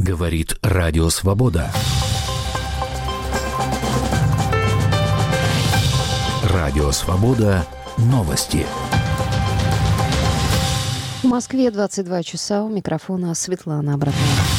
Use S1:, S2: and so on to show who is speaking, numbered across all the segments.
S1: Говорит Радио Свобода. Радио Свобода. Новости.
S2: В Москве 22 часа. У микрофона Светлана Абрамова.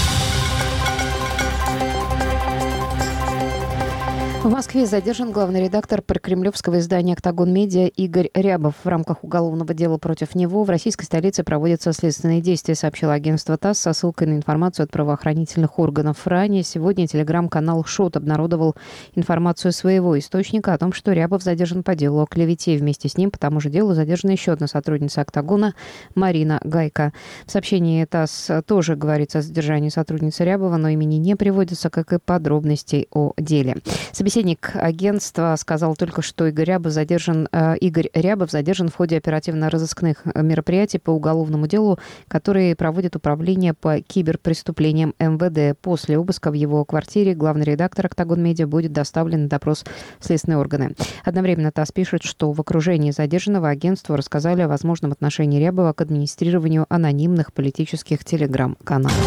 S2: В Москве задержан главный редактор прокремлевского издания «Октагон Медиа» Игорь Рябов. В рамках уголовного дела против него в российской столице проводятся следственные действия, сообщило агентство ТАСС со ссылкой на информацию от правоохранительных органов. Ранее сегодня телеграм-канал «Шот» обнародовал информацию своего источника о том, что Рябов задержан по делу о клевете. Вместе с ним по тому же делу задержана еще одна сотрудница «Октагона» Марина Гайко. В сообщении ТАСС тоже говорится о задержании сотрудницы Рябова, но имени не приводится, как и подробностей о деле. Собеседник агентства сказал только, что Игорь Рябов задержан в ходе оперативно-розыскных мероприятий по уголовному делу, которые проводит Управление по киберпреступлениям МВД. После обыска в его квартире главный редактор «Октагон Медиа» будет доставлен на допрос в следственные органы. Одновременно ТАСС пишет, что в окружении задержанного агентству рассказали о возможном отношении Рябова к администрированию анонимных политических телеграм-каналов.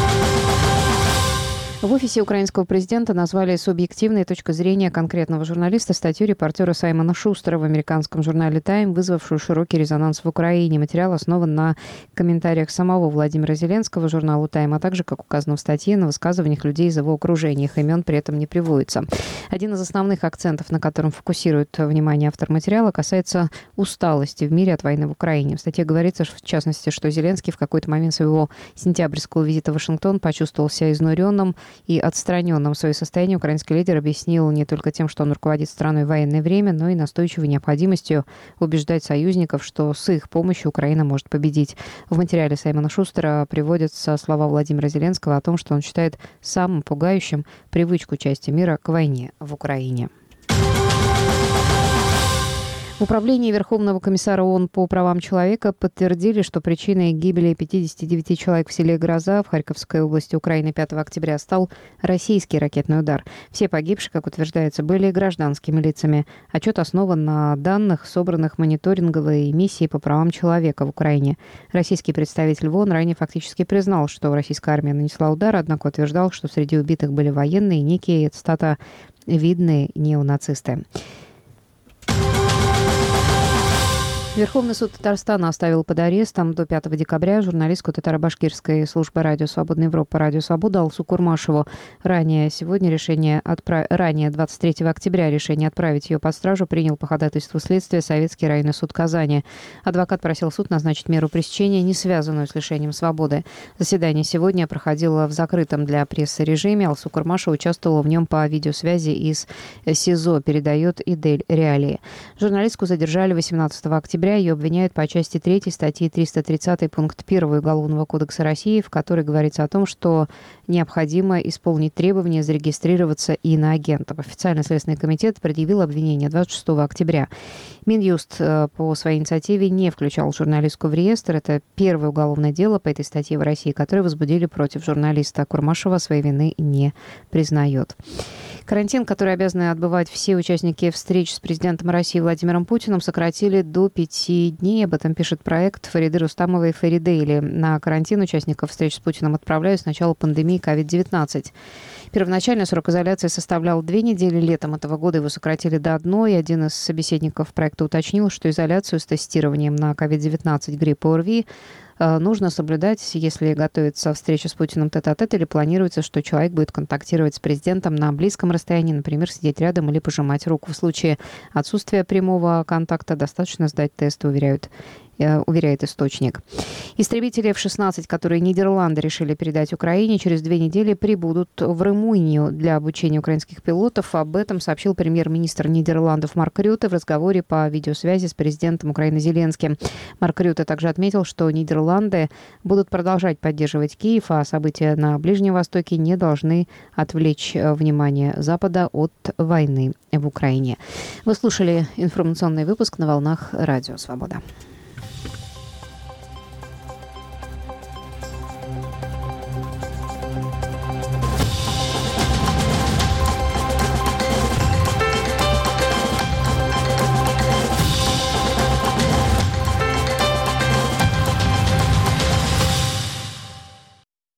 S2: В офисе украинского президента назвали субъективной точкой зрения конкретного журналиста статью репортера Саймона Шустера в американском журнале «Тайм», вызвавшую широкий резонанс в Украине. Материал основан на комментариях самого Владимира Зеленского журналу «Тайм», а также, как указано в статье, на высказываниях людей из его окружения. Их имен при этом не приводится. Один из основных акцентов, на котором фокусирует внимание автор материала, касается усталости в мире от войны в Украине. В статье говорится, в частности, что Зеленский в какой-то момент своего сентябрьского визита в Вашингтон почувствовал себя изнуренным и отстраненным. Свое состояние украинский лидер объяснил не только тем, что он руководит страной в военное время, но и настойчивой необходимостью убеждать союзников, что с их помощью Украина может победить. В материале Саймона Шустера приводятся слова Владимира Зеленского о том, что он считает самым пугающим привычку части мира к войне в Украине. В управлении Верховного комиссара ООН по правам человека подтвердили, что причиной гибели 59 человек в селе Гроза в Харьковской области Украины 5 октября стал российский ракетный удар. Все погибшие, как утверждается, были гражданскими лицами. Отчет основан на данных, собранных мониторинговой миссией по правам человека в Украине. Российский представитель в ООН ранее фактически признал, что российская армия нанесла удар, однако утверждал, что среди убитых были военные, некие, цитата, «видные неонацисты». Верховный суд Татарстана оставил под арестом до 5 декабря журналистку татаро-башкирской службы «Радио Свободная Европа» «Радио Свобода» Алсу Курмашеву. Ранее 23 октября решение отправить ее под стражу принял по ходатайству следствия Советский районный суд Казани. Адвокат просил суд назначить меру пресечения, не связанную с лишением свободы. Заседание сегодня проходило в закрытом для прессы режиме. Алсу Курмашева участвовала в нем по видеосвязи из СИЗО, передает Идель Реалии. Журналистку задержали 18 октября. Ее обвиняют по части 3 статьи 330 пункт 1 Уголовного кодекса России, в которой говорится о том, что необходимо исполнить требования зарегистрироваться иноагентом. Официальный Следственный комитет предъявил обвинение 26 октября. Минюст по своей инициативе не включал журналистку в реестр. Это первое уголовное дело по этой статье в России, которое возбудили против журналиста. Курмашева своей вины не признает. Карантин, который обязаны отбывать все участники встреч с президентом России Владимиром Путиным, сократили до 5 дней. Об этом пишет проект Фариды Рустамовой и Фаридейли. На карантин участников встреч с Путиным отправляют с начала пандемии COVID-19. Первоначальный срок изоляции составлял 2 недели. Летом этого года его сократили до 1. И один из собеседников проекта уточнил, что изоляцию с тестированием на COVID-19, грипп и ОРВИ нужно соблюдать, если готовится встреча с Путиным тет-а-тет или планируется, что человек будет контактировать с президентом на близком расстоянии, например, сидеть рядом или пожимать руку. В случае отсутствия прямого контакта достаточно сдать тест, уверяет источник. Истребители F-16, которые Нидерланды решили передать Украине, через 2 недели прибудут в Румынию для обучения украинских пилотов. Об этом сообщил премьер-министр Нидерландов Марк Рютте в разговоре по видеосвязи с президентом Украины Зеленским. Марк Рютте также отметил, что Нидерланды будут продолжать поддерживать Киев, а события на Ближнем Востоке не должны отвлечь внимание Запада от войны в Украине. Вы слушали информационный выпуск на волнах Радио Свобода.